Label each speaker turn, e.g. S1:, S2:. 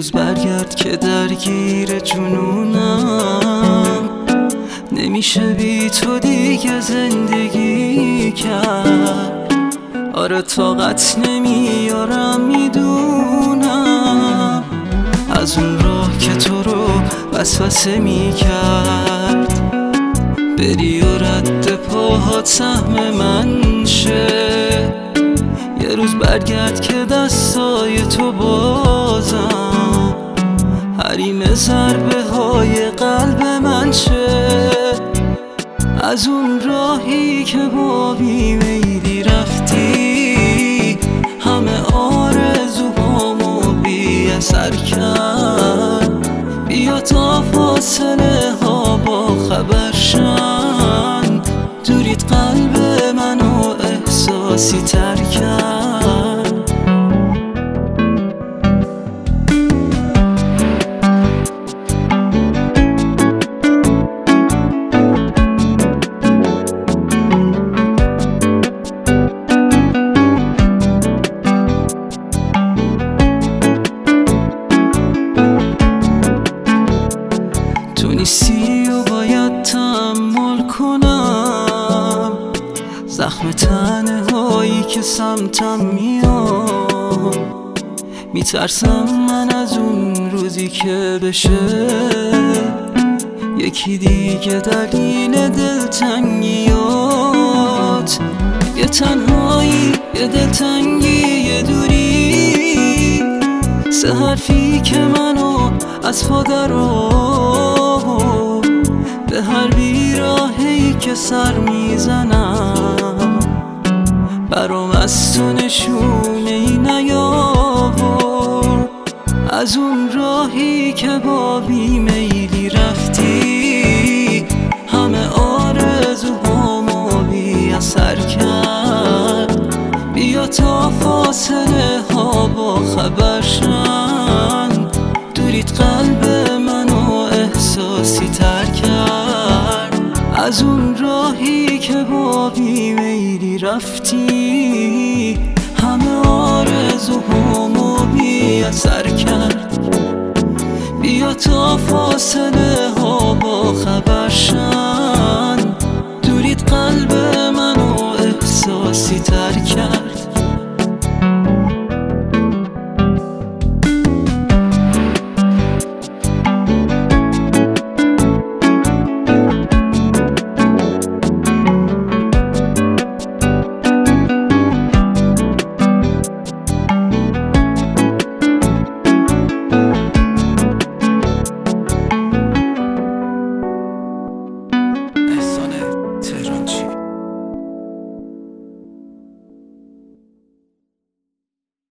S1: روز برگرد که درگیر جنونم، نمیشه بی تو دیگه زندگی کرد. آره طاقت نمیارم میدونم، از اون راه که تو رو وسوسه میکرد بری و رد پاهات سهم من شه. یه روز برگرد که دستای تو بازم حریم ضربه های قلب من شه. از اون راهی که با بیمیلی رفتی همه آرزوهامو بی اثر کرد. بیا تا فاصله ها با خبر شن، دوریت قلب منو احساسی تر کرد. تو نیستی و باید تحمل کنم زخم تنهایی که سمتم میاد. میترسم من از اون روزی که بشه یکی دیگه دلیل دلتنگیات. یه تنهایی، یه دلتنگی، یه دوری، سه حرفی که منو از پا درآورد. به هر بیراهی که سر میزنم برام از تو نشونه‌ای نیاورد. از اون راهی که با بیمیلی رفتی همه آرزوهامو بی اثر کرد. بیا تا فاصله ها با خبر شن، دوریت قلب منو احساسی تر کرد. از اون راهی که با بیمیلی رفتی همه آرزوهامو بی اثر کرد. بیا تا فاصله ها با خبر شن، دوریت قلب منو احساسی تر کرد.